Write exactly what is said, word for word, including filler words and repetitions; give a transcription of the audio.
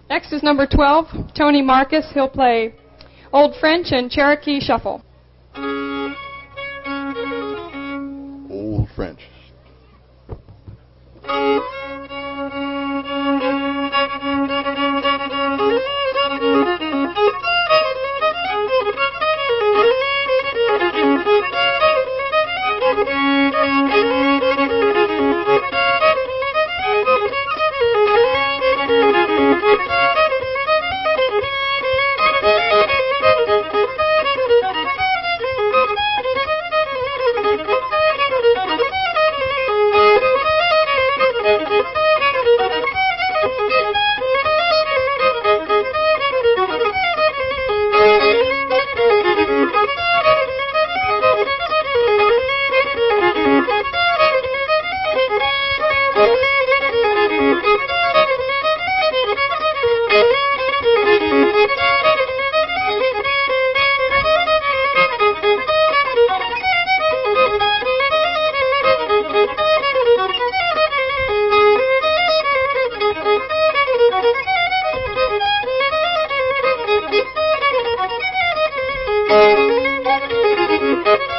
Next is number twelve, Tony Marcus. He'll play Old French and Cherokee Shuffle. Old French. Thank you.